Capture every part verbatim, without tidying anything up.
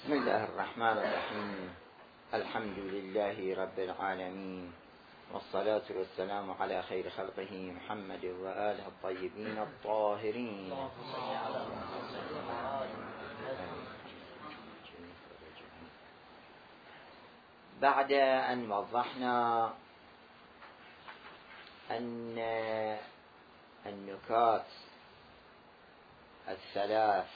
بسم الله الرحمن الرحيم. الحمد لله رب العالمين، والصلاة والسلام على خير خلقه محمد وآله الطيبين الطاهرين. بعد أن وضحنا أن النكات الثلاث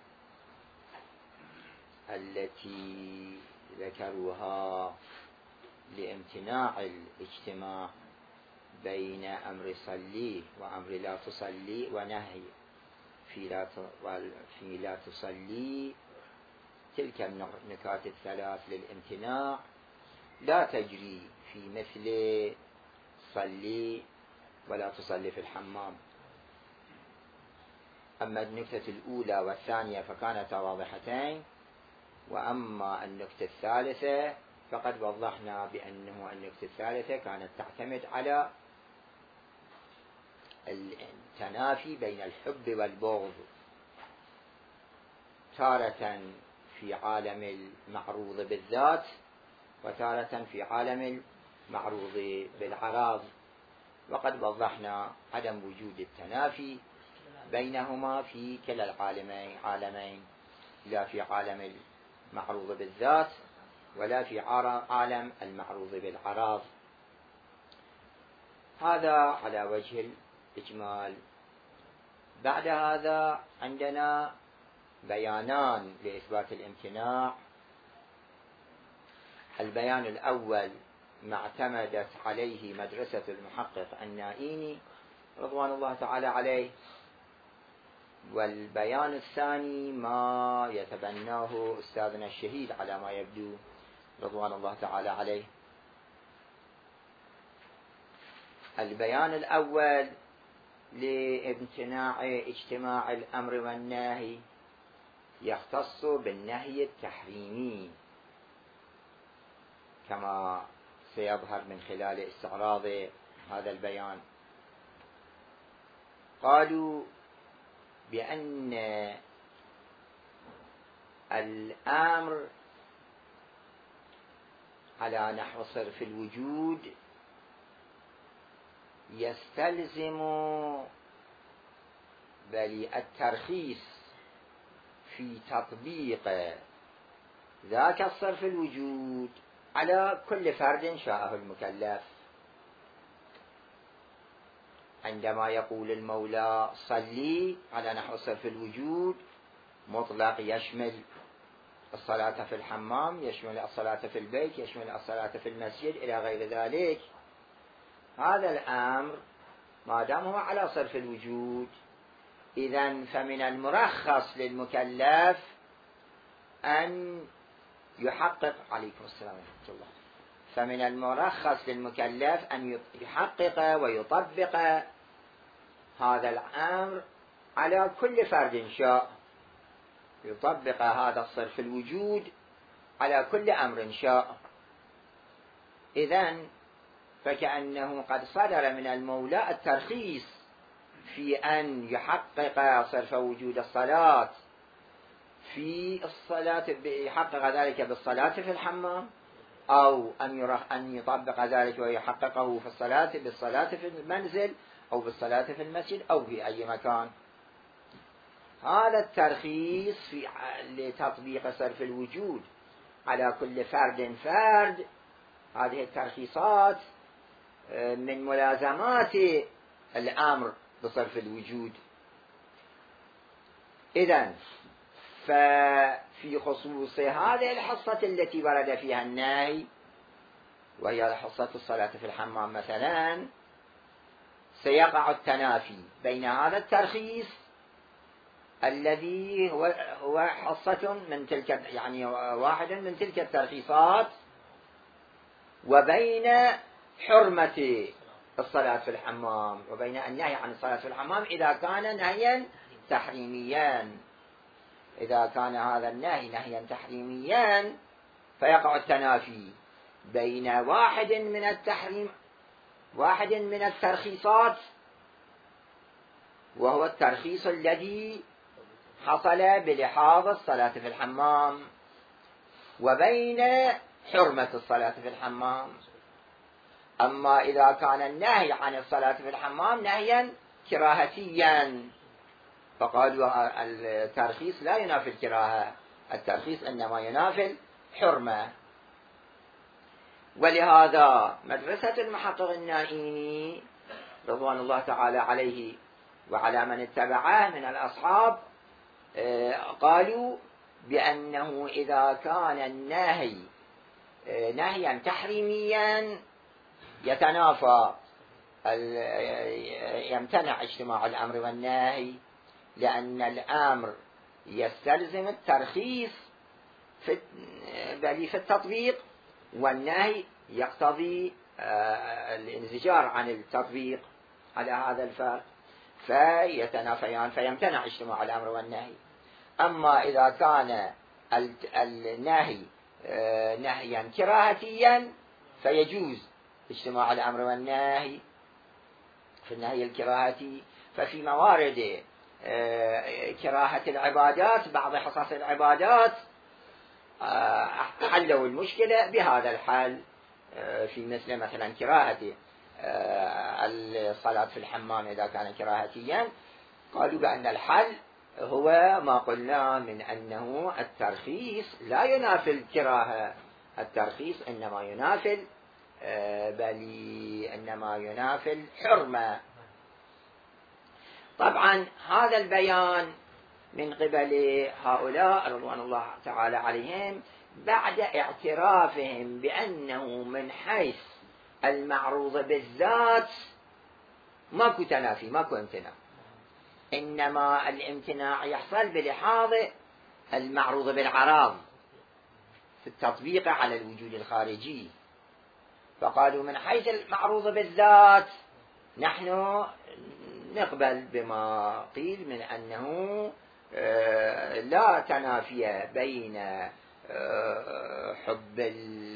التي ذكروها لامتناع الاجتماع بين أمر صلي وأمر لا تصلي ونهي في لا في لا تصلي، تلك النكات الثلاث للامتناع لا تجري في مثل صلي ولا تصلي في الحمام. أما النكتة الأولى والثانية فكانتا واضحتين، وأما النكتة الثالثة فقد وضحنا بأنه النكتة الثالثة كانت تعتمد على التنافي بين الحب والبغض، تارة في عالم المعروض بالذات وتارة في عالم المعروض بالعراض، وقد وضحنا عدم وجود التنافي بينهما في كلا العالمين عالمين، لا في عالم المعروض بالذات ولا في عالم المعروض بالعراض. هذا على وجه الإجمال. بعد هذا عندنا بيانان لإثبات الامتناع. البيان الأول ما اعتمدت عليه مدرسة المحقق النائيني رضوان الله تعالى عليه، والبيان الثاني ما يتبناه أستاذنا الشهيد على ما يبدو رضوان الله تعالى عليه. البيان الأول لامتناع اجتماع الأمر والنهي يختص بالنهي التحريمي كما سيظهر من خلال استعراض هذا البيان. قالوا بأن الأمر على نحو صرف الوجود يستلزم بل الترخيص في تطبيق ذاك الصرف الوجود على كل فرد شاءه المكلف. عندما يقول المولى صلي على نحو صرف الوجود مطلق، يشمل الصلاة في الحمام، يشمل الصلاة في البيت، يشمل الصلاة في المسجد إلى غير ذلك. هذا الأمر ما دام هو على صرف الوجود، إذن فمن المرخص للمكلف أن يحقق عليكم السلام ورحمة الله فمن المرخص للمكلف أن يحقق ويطبق هذا الأمر على كل فرد شاء، يطبق هذا الصرف الوجود على كل أمر شاء. إذن فكأنه قد صدر من المولى الترخيص في أن يحقق صرف وجود الصلاة في الصلاة، يحقق ذلك بالصلاة في الحمام، أو أن يطبق ذلك ويحققه في الصلاة بالصلاة في المنزل أو بالصلاة في المسجد أو في أي مكان. هذا الترخيص في لتطبيق صرف الوجود على كل فرد فرد، هذه الترخيصات من ملازمات الأمر بصرف الوجود. إذن ففي خصوص هذه الحصة التي ورد فيها النهي، وهي حصة الصلاة في الحمام مثلا، سيقع التنافي بين هذا الترخيص الذي هو هو حصة من تلك، يعني واحد من تلك الترخيصات، وبين حرمة الصلاة في الحمام، وبين النهي عن الصلاة في الحمام إذا كان نهيا تحريميا. إذا كان هذا النهي نهيا تحريميا فيقع التنافي بين واحد من التحريم واحد من الترخيصات، وهو الترخيص الذي حصل بلحاظ الصلاة في الحمام، وبين حرمة الصلاة في الحمام. أما إذا كان النهي عن الصلاة في الحمام نهيا كراهتيا فقالوا الترخيص لا ينافي الكراهة، الترخيص إنما ينافي الحرمة. ولهذا مدرسة المحقق النائيني رضوان الله تعالى عليه وعلى من اتبعه من الأصحاب قالوا بأنه إذا كان النهي نهيا تحريميا يتنافى يمتنع اجتماع الأمر والنهي، لأن الأمر يستلزم الترخيص في بل في التطبيق، والنهي يقتضي الانزجار عن التطبيق على هذا الفرق، فيتنافيان فيمتنع اجتماع الأمر والنهي. أما إذا كان النهي نهيا كراهتيا فيجوز اجتماع الأمر والنهي في النهي الكراهتي. ففي موارد كراهة العبادات بعض حصص العبادات حلوا المشكلة بهذا الحل، في مثل مثلا كراهة الصلاة في الحمام إذا كان كراهتيا قالوا بأن الحل هو ما قلنا من أنه الترخيص لا ينافي الكراهة، الترخيص إنما ينافي بل إنما ينافي الحرمة. طبعا هذا البيان من قبل هؤلاء رضوان الله تعالى عليهم بعد اعترافهم بأنه من حيث المعروض بالذات ماكو تنافي ماكو امتناع، إنما الامتناع يحصل بلحاظ المعروض بالعراض في التطبيق على الوجود الخارجي. فقالوا من حيث المعروض بالذات نحن نقبل بما قيل من أنه لا تنافي بين حب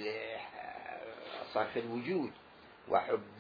صرف الوجود وحب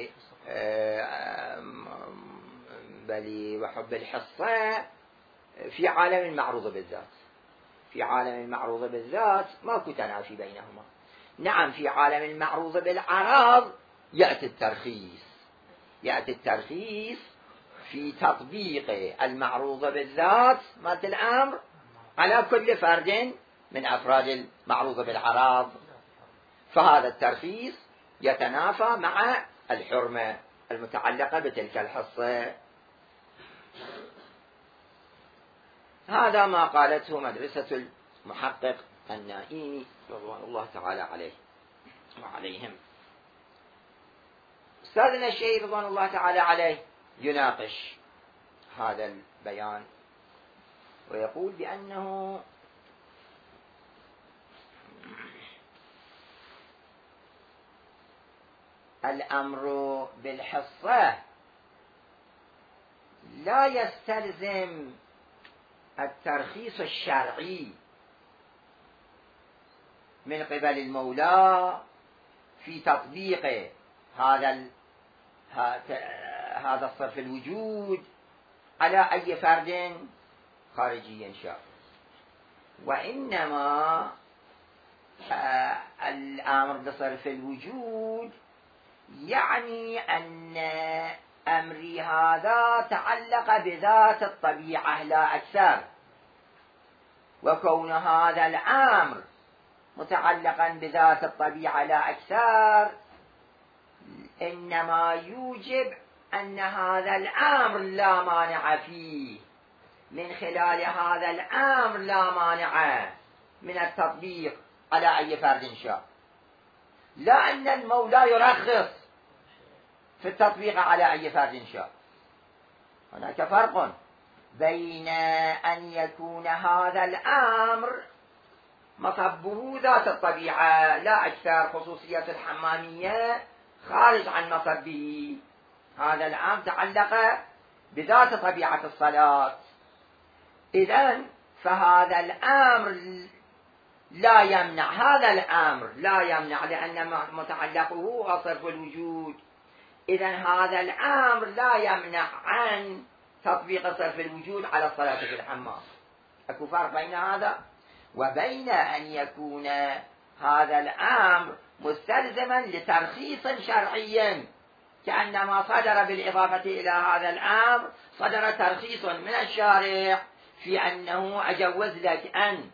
بل وحب الحصة في عالم المعروض بالذات. في عالم المعروض بالذات ماكو تنافي بينهما. نعم في عالم المعروض بالعراض يأتي الترخيص، يأتي الترخيص في تطبيق المعروض بالذات مالت الأمر على كل فرد من أفراد المعروض بالعراض، فهذا الترخيص يتنافى مع الحرمة المتعلقة بتلك الحصة. هذا ما قالته مدرسة المحقق النائيني رضوان الله تعالى عليه وعليهم. أستاذنا الشيخ رضوان الله تعالى عليه يناقش هذا البيان ويقول بأنه الأمر بالحصة لا يستلزم الترخيص الشرعي من قبل المولى في تطبيق هذا هذا الصرف الوجود على أي فرد خارجي شاء، وإنما الأمر بصرف الوجود يعني أن أمري هذا تعلق بذات الطبيعة لا أكثر، وكون هذا الأمر متعلقا بذات الطبيعة لا أكثر إنما يوجب أن هذا الأمر لا مانع فيه، من خلال هذا الأمر لا مانع من التطبيق على أي فرد شاء، لا أن المولى يرخص في التطبيق على أي فرد شاء. هناك فرق بين أن يكون هذا الأمر مصبه ذات الطبيعة لا أكثر، خصوصية الحمامية خارج عن مصبه، هذا الأمر تعلق بذات طبيعة الصلاة، إذن فهذا الأمر لا يمنع، هذا الأمر لا يمنع لأن متعلقه هو صرف الوجود، إذن هذا الأمر لا يمنع عن تطبيق صرف الوجود على الصلاة في الحمام. أكو فرق بين هذا وبين أن يكون هذا الأمر مستلزما لترخيص شرعي، كأنما صدر بالإضافة إلى هذا الأمر صدر ترخيص من الشارع في أنه أجوز لك أن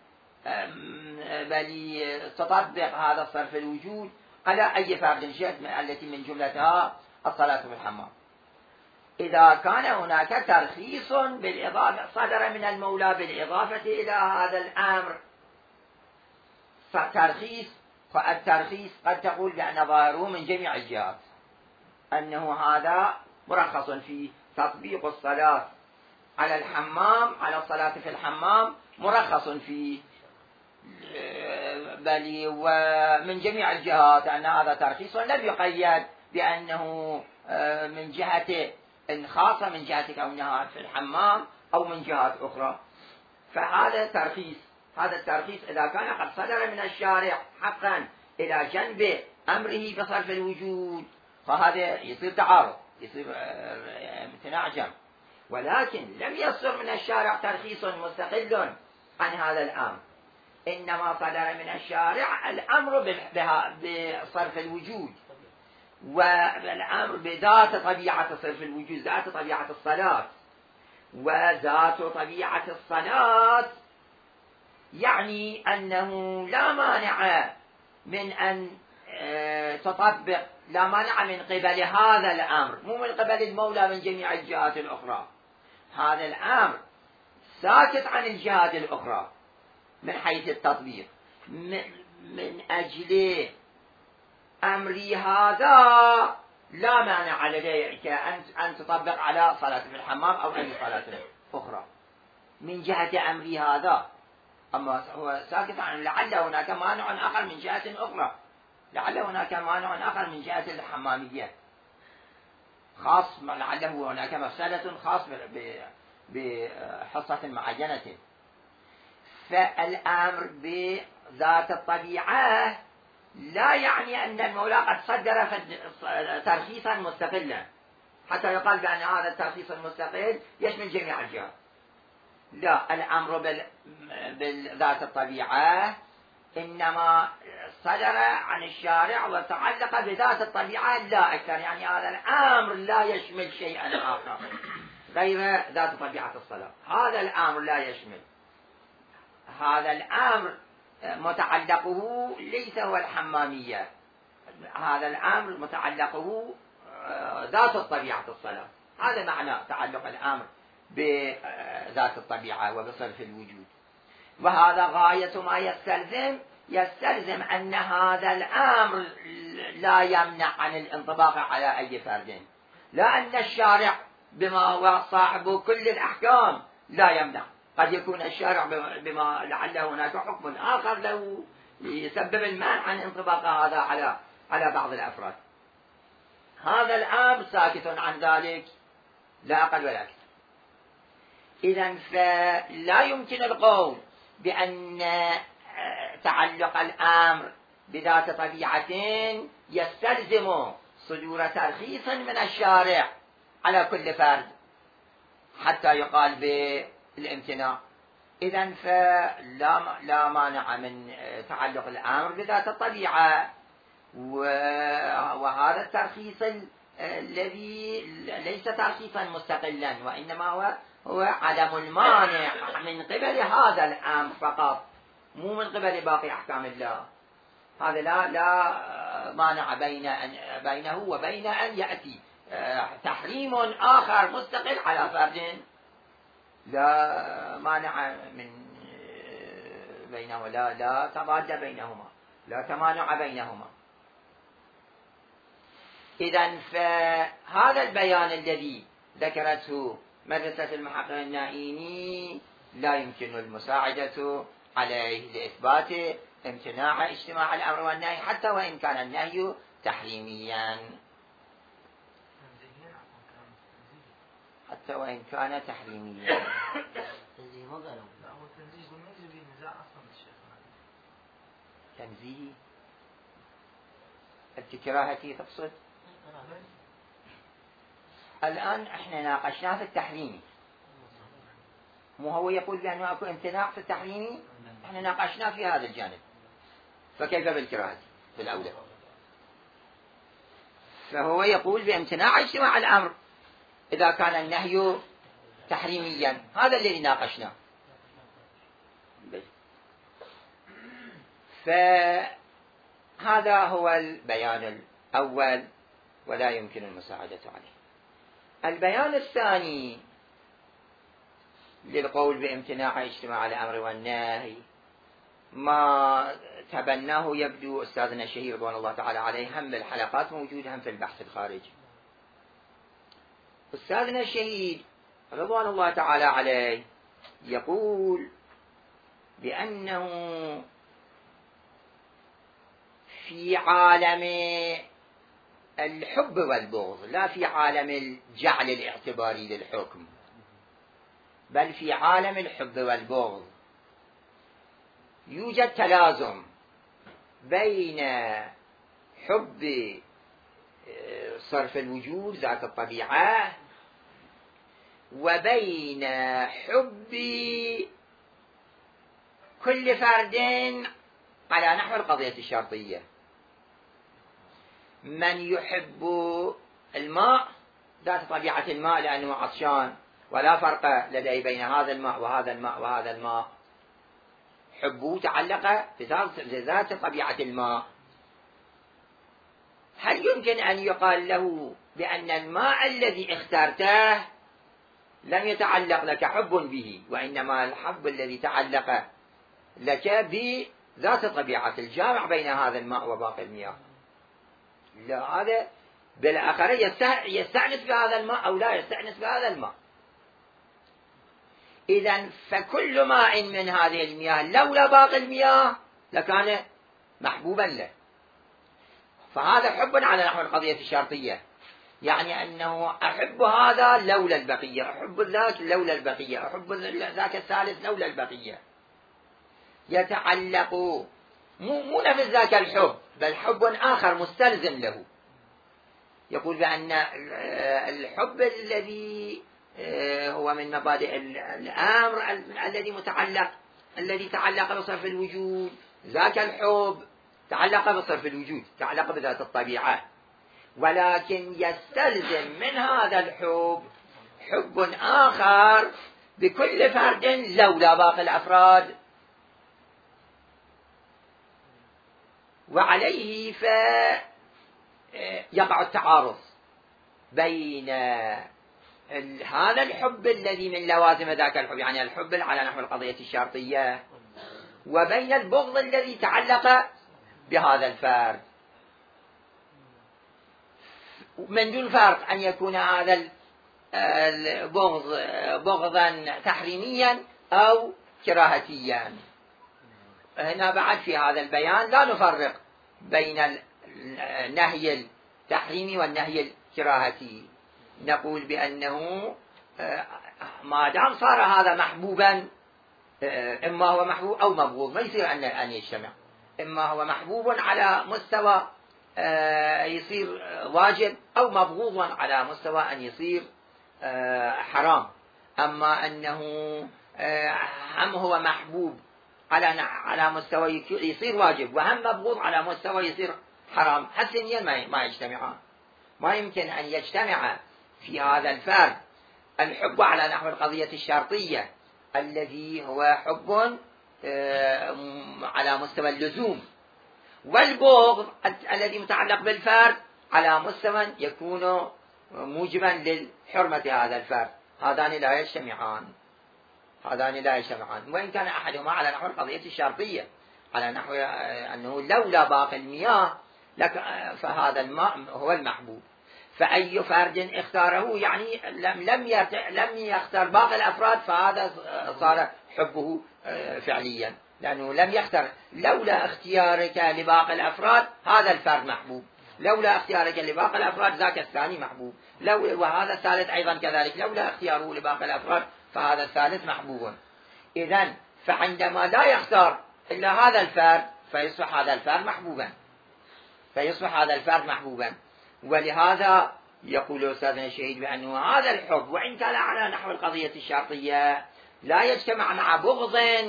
بل تطبق هذا الصرف الوجود على أي فرد شئت، التي من جملتها الصلاة في الحمام. إذا كان هناك ترخيص بالإضافة صدر من المولى بالإضافة إلى هذا الأمر ترخيص، فالترخيص قد تقول بأن ظاهره من جميع الجهات، أنه هذا مرخص في تطبيق الصلاة على الحمام، على الصلاة في الحمام مرخص في بل ومن جميع الجهات، أن هذا ترخيص لم يقيد بأنه من جهة خاصة من جهة كونها في الحمام أو من جهات أخرى. فهذا ترخيص، هذا الترخيص إذا كان قد صدر من الشارع حقا إلى جنب أمره بصرف الوجود فهذا يصير تعارض، يصير امتناع جمع. ولكن لم يصدر من الشارع ترخيص مستقل عن هذا الأمر، إنما صدر من الشارع الأمر بصرف الوجود، والأمر بذات طبيعة صرف الوجود، ذات طبيعة الصلاة. وذات طبيعة الصلاة يعني أنه لا مانع من أن تطبق، لا مانع من قبل هذا الأمر، مو من قبل المولى من جميع الجهات الأخرى. هذا الأمر ساكت عن الجهات الأخرى من حيث التطبيق، من أجل أمري هذا لا مانع لديك أن تطبق على صلاة في الحمام أو أي صلاة أخرى من جهة أمري هذا. أما هو ساكت عن لعل هناك مانع آخر من جهة أخرى، لعل هناك مانع آخر من جهة الحمامية خاص، لعله هناك مسألة خاص بحصة معينة. فالأمر بذات الطبيعة لا يعني أن المولى قد صدر ترخيصا مستقلا حتى يقال بأن هذا الترخيص المستقل يشمل جميع الجهات. لا، الأمر بذات الطبيعة إنما صدر عن الشارع وتعلق بذات الطبيعة لا أكثر، يعني هذا الأمر لا يشمل شيئا آخر غير ذات طبيعة الصلاة. هذا الأمر لا يشمل، هذا الأمر متعلقه ليس هو الحمامية، هذا الأمر متعلقه ذات الطبيعة الصلاة. هذا معنى تعلق الأمر بذات الطبيعة وبصرف الوجود. وهذا غاية ما يستلزم يستلزم أن هذا الأمر لا يمنع عن الانطباق على أي فرد، لا أن الشارع بما هو صاحب كل الأحكام لا يمنع، قد يكون الشارع بما لعل هناك حكم آخر له يسبب المانع عن انطباق هذا على على بعض الأفراد. هذا الأمر ساكت عن ذلك لا أقل ولا أكثر. إذن فلا يمكن القول بأن تعلق الأمر بذات طبيعة يستلزم صدور ترخيص من الشارع على كل فرد حتى يقال بالامتناع. إذن فلا لا مانع من تعلق الأمر بذات الطبيعة، وهذا الترخيص الذي ليس ترخيصا مستقلا، وإنما هو هو عدم المانع من قبل هذا الأمر فقط، مو من قبل باقي أحكام الله. هذا لا لا مانع بين أن بينه وبين أن يأتي تحريم آخر مستقل على فرد، لا مانع من بينهما، لا لا تضاد بينهما، لا تمانع بينهما. إذن فهذا البيان الذي ذكرته مدرسة المحقق النائيني لا يمكن المساعدة عليه لإثبات امتناع اجتماع الأمر والنهي حتى وإن كان النهي تحريميا، حتى وإن كان تحريميا. تنزيه الكراهة تقصد؟ الآن احنا ناقشناه في التحريمي، مو هو يقول بأنه أكو امتناع في التحريمي؟ احنا ناقشنا في هذا الجانب، فكيف بالكراهة في الأولى؟ فهو يقول بامتناع اجتماع الأمر إذا كان النهي تحريميا، هذا الذي ناقشناه. فهذا هو البيان الأول ولا يمكن المساعدة عليه. البيان الثاني للقول بامتناع اجتماع الأمر والنهي ما تبناه يبدو أستاذنا الشهير رضوان الله تعالى عليه، هم بالحلقات موجود هم في البحث الخارجي. أستاذنا الشهيد رضوان الله تعالى عليه يقول بأنه في عالم الحب والبغض، لا في عالم الجعل الاعتباري للحكم، بل في عالم الحب والبغض يوجد تلازم بين حب صرف الوجود ذات الطبيعة وبين حب كل فرد على نحو القضية الشرطية. من يحب الماء ذات طبيعة الماء لأنه عطشان، ولا فرق لديه بين هذا الماء وهذا الماء وهذا الماء، حبه تعلق بذات طبيعة الماء. هل يمكن أن يقال له بأن الماء الذي اخترته لم يتعلق لك حب به، وإنما الحب الذي تعلق لك بذات طبيعة الجامع بين هذا الماء وباقي المياه؟ لا، هذا بالآخر يستأنس بهذا الماء أو لا يستأنس بهذا الماء. إذن فكل ماء من هذه المياه لولا باقي المياه لكان محبوبا له. فهذا حب على نحو القضية الشرطية، يعني أنه أحب هذا لولا البقية، أحب ذاك لولا البقية، أحب ذاك الثالث لولا البقية. يتعلق مو, مو نفس ذاك الحب، بل حب آخر مستلزم له. يقول بأن الحب الذي هو من مبادئ الأمر الذي متعلق الذي تعلق بصرف الوجود، ذاك الحب تعلق بصرف الوجود، تعلق بذات الطبيعة، ولكن يستلزم من هذا الحب حب آخر بكل فرد لولا باقي الأفراد، وعليه فيقع التعارض بين هذا الحب الذي من لوازم ذاك الحب، يعني الحب على نحو القضية الشرطية، وبين البغض الذي تعلق بهذا الفرد، من دون فرق أن يكون هذا البغض بغضا تحريميا أو كراهتيا. هنا بعد في هذا البيان لا نفرق بين النهي التحريمي والنهي الكراهتي، نقول بأنه ما دام صار هذا محبوبا، إما هو محبوب أو مبغوض، ما يصير أن يجتمع. إما هو محبوب على مستوى يصير واجب، أو مبغوض على مستوى أن يصير حرام. أما أنه هم هو محبوب على على مستوى يصير واجب، وهم مبغوض على مستوى يصير حرام، حسنيا ما يجتمعان. ما يمكن أن يجتمع في هذا الفرد الحب على نحو القضية الشرطية الذي هو حب على مستوى اللزوم، والبغض الذي متعلق بالفرد على مستوى يكون موجبا للحرمة هذا الفرد. هذان لا يجتمعان، هذان لا يجتمعان، وإن كان أحدهما على نحو القضية الشرطية، على نحو أنه لولا باقي المياه لك فهذا الماء هو المحبوب. فأي فرد اختاره يعني لم لم لم يختار باقي الأفراد، فهذا صار حبه فعليا، لأنه لم يختار. لولا اختيارك لباقي الأفراد هذا الفرد محبوب، لولا اختيارك لباقي الأفراد ذاك الثاني محبوب، لو وهذا الثالث أيضا كذلك، لولا اختياره لباقي الأفراد فهذا الثالث محبوب. إذن فعندما لا يختار إلا هذا الفرد فيصبح هذا الفرد محبوبا، فيصبح هذا الفرد محبوبا. ولهذا يقول أستاذنا الشهيد بأنه هذا الحب وإن كان على نحو القضية الشرطية لا يجتمع مع بغض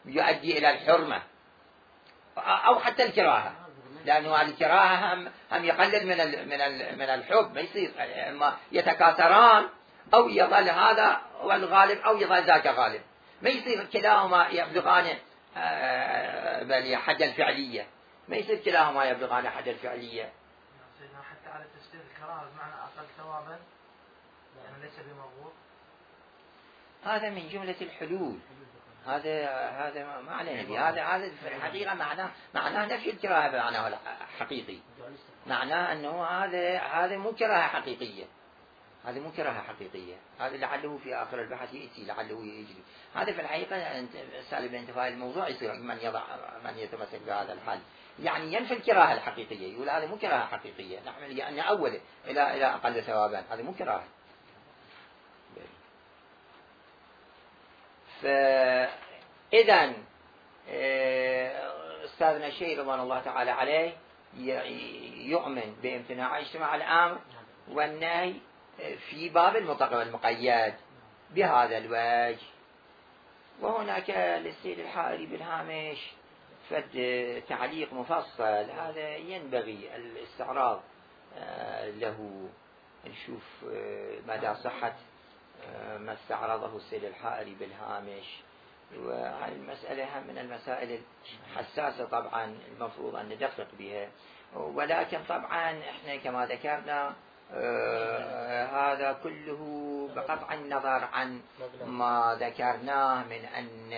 يؤدي إلى الحرمة أو حتى الكراهة، لأنه الكراهة هم هم يقلل من من من الحب، ما يصير اما يتكاثران أو يظل هذا والغالب أو يظل ذاك غالب، ما يصير كلاهما يبلغان بل حد الفعلية، ما يصير كلاهما يبلغان حد الفعلية. حتى على تفسير الكراهة بمعنى أقل ثوابا يعني ليس بمغفور، هذا من جملة الحلول، هذا هذا ما علينا به، هذا هذا في الحقيقة معناه معناه نفي الكراهة بمعناه الحقيقي، معناه أنه هذا هذا مو كراهة حقيقية، هذا مو كراهة حقيقية، هذا لعله في آخر البحث يأتي لعله يجري. هذا في الحقيقة سالب انتفاء الموضوع يصير من يضع من يتمسك بهذا الحل، يعني ينفي الكراهة الحقيقية، يقول هذا مو كراهة حقيقية، نحمل لأن أوله إلى إلى أقل ثوابا، هذا مو كراهة. فإذا أستاذنا الشيخ رضوان الله تعالى عليه يؤمن بامتناع اجتماع الأمر والنهي في باب المطلق والمقيد بهذا الوجه. وهناك للسيد الحائري بالهامش فد تعليق مفصل، هذا ينبغي الاستعراض له، نشوف مدى صحة ما استعرضه السيد الحائري بالهامش. وهذه المسألة هم من المسائل الحساسة طبعا المفروض أن ندقق بها، ولكن طبعا احنا كما ذكرنا آه هذا كله بقطع النظر عن ما ذكرناه من أن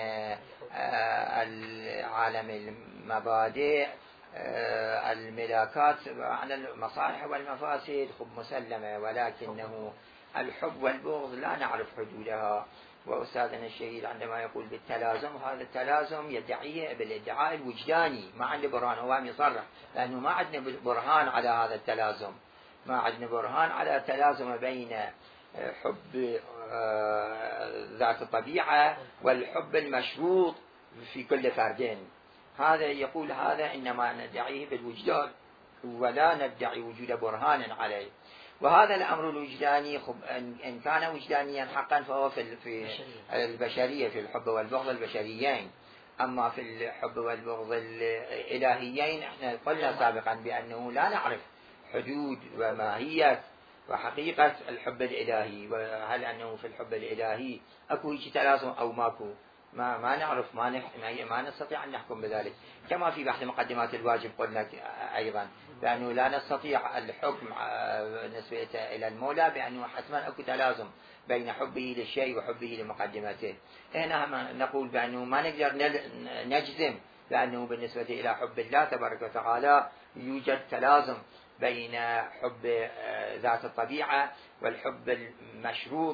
آه عالم المبادئ آه الملاكات عن المصالح والمفاسد خب مسلمة، ولكنه الحب والبغض لا نعرف حدودها. وأستاذنا الشهيد عندما يقول بالتلازم، هذا التلازم يدعيه بالادعاء الوجداني، ما عنده برهان، هو يصرح لأنه ما عندنا برهان على هذا التلازم، ما عندنا برهان على تلازم بين حب ذات الطبيعة والحب المشروط في كل فردين. هذا يقول هذا إنما ندعيه بالوجدان ولا ندعي وجود برهان عليه. وهذا الأمر الوجداني إن كان وجدانيا حقا فهو في البشرية، في الحب والبغض البشريين. أما في الحب والبغض الإلهيين احنا قلنا سابقا بأنه لا نعرف حدود وماهية وحقيقة الحب الإلهي، وهل أنه في الحب الإلهي أكو هيك تلازم أو ماكو، ما ما نعرف، ما نح ما نستطيع أن نحكم بذلك. كما في بحث مقدمات الواجب قلنا أيضا بأنه لا نستطيع الحكم بالنسبة إلى المولى بأنه حتما أكو تلازم بين حبه للشيء وحبه لمقدمته. هنا نقول بأنه ما نقدر نجزم بأنه بالنسبة إلى حب الله تبارك وتعالى يوجد تلازم بين حب ذات الطبيعة والحب المشروط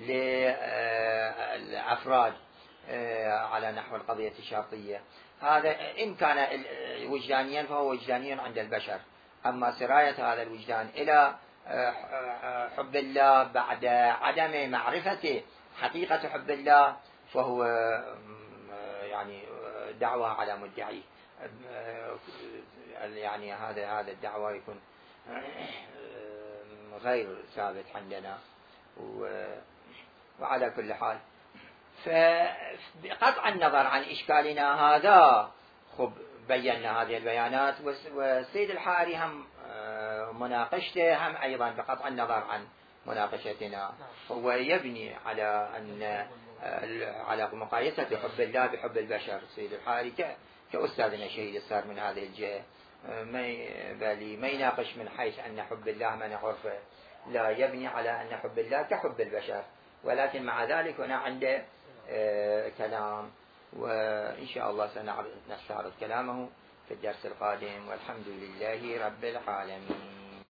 للأفراد على نحو القضية الشرطية. هذا إن كان وجدانيا فهو وجدانيا عند البشر، أما سراية هذا الوجدان إلى حب الله بعد عدم معرفة حقيقة حب الله فهو يعني دعوة على مدعي، يعني هذا هذا الدعوة يكون غير ثابت عندنا. وعلى كل حال فبقطع النظر عن إشكالنا هذا خب بينا هذه البيانات، والسيد الحائري هم مناقشته هم أيضا بقطع النظر عن مناقشتنا هو يبني على أن على مقايسة حب الله بحب البشر. السيد الحائري كأستاذنا الشهيد الصار من هذه الجهة ما بالي ما يناقش من حيث أن حب الله من عرفه، لا يبني على أن حب الله كحب البشر، ولكن مع ذلك هنا عنده آه كلام، وإن شاء الله سنستعرض كلامه في الدرس القادم، والحمد لله رب العالمين.